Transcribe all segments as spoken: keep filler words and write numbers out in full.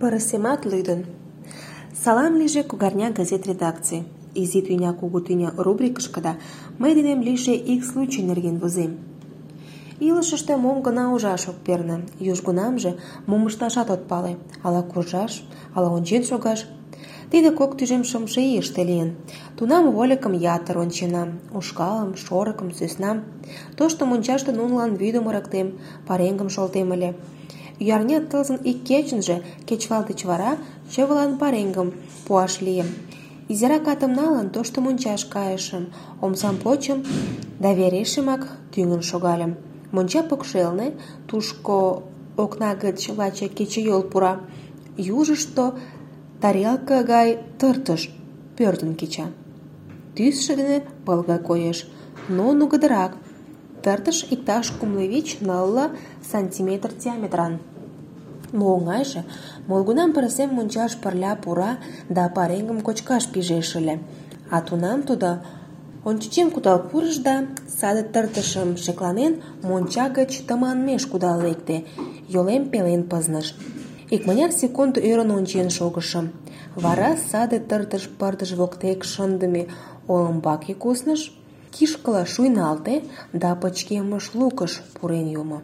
Пырысемат лӱдын. Салам лийже кугарня газет редакций. Изи тӱня, кугу тӱня рубрикышкыда мый денем лийше ик случай нерген возем. Илышыште мом гына ужаш ок перне, южгунамже мом ышташат от пале, ала куржаш, ала ончен шогаш. Тиде кок тӱжем шымше ийыште лийын. Тунам вольыкым ятыр онченам, ушкалым, шорыкым, сӧснам. Тошто мончаште нунылан вӱдым ырыктем, пареҥгым шолтем ыле. Ӱярня тылзын ик кечынже, кечывал деч вара, чывылан пареҥгым пуаш лийым. Изирак атым налын, тошто мончаш кайышым, омсам почым да верешемак тӱҥын шогальым. Монча покшелне, тушко окна гыч лачак кечыйол пура, южышто тарелка гай тыртыш пӧрдын кеча. Тӱсшӧ дене пыл гай коеш, но нугыдырак. Тыртыш иктаж кумло вич-нылле сантиметр диаметран. Но оҥайже, молгунам пырысем мончаш пырля пура да пареҥгым кочкаш пижеш ыле. А тунам тудо ончычем кудал пурыш да, саде тыртышым шекланен, монча гыч тыманмеш кудал лекте, йолем пелен пызныш. Икмыняр секунд ӧрын ончен шогышым. Вара саде тыртыш пырдыж воктек шындыме олымбаке кусныш, кишкыла шуйналте да пычкемыш лукыш пурен йомо.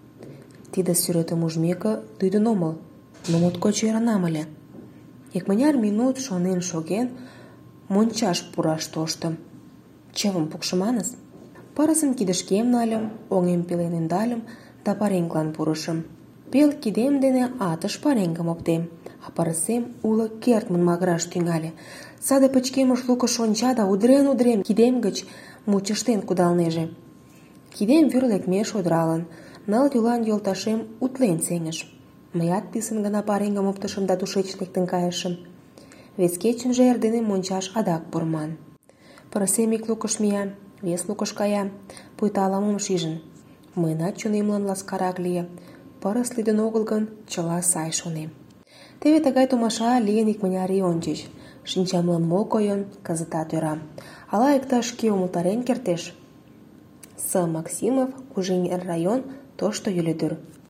Тиде сӱретым ужмеке лӱдын омыл, но моткоч ӧрынам ыле. Икмыняр минут шонен шоген, мончаш пураш тоштым. Чывым пукшыманыс. Пырысын кидышкем нальым, оҥем пелен ӧндальым да пареҥглан пурышым. Пел кидем дене атыш пареҥгым оптем, а пырысем уло кертмын магыраш тӱҥале. Саде пычкемыш лукыш онча да удырен-удырен кидем гыч мучыштен кудалнеже. Кидем вӱр лекмеш удыралын, ныл йолан йолташем утлен сеҥыш. Мыят писын гына пареҥгым оптышым да тушеч лектын кайышым. Вес кечынже эрдене мончаш адак пурыман. Пырысем ик лукыш мия, вес лукыш кая, пуйто ала-мом шижын. Мыйынат чонемлан ласкарак лие. Пырыс лӱдын огыл гын, чыла сай, шонем. Теве тыгай томаша лийын икмыняр ий ончыч. Шинчамлан мо койын, кызытат ӧрам. Ала иктаж-кӧ умылтарен кертеш? С. Максимов, Кужеҥер район, тошто Йӱледӱр.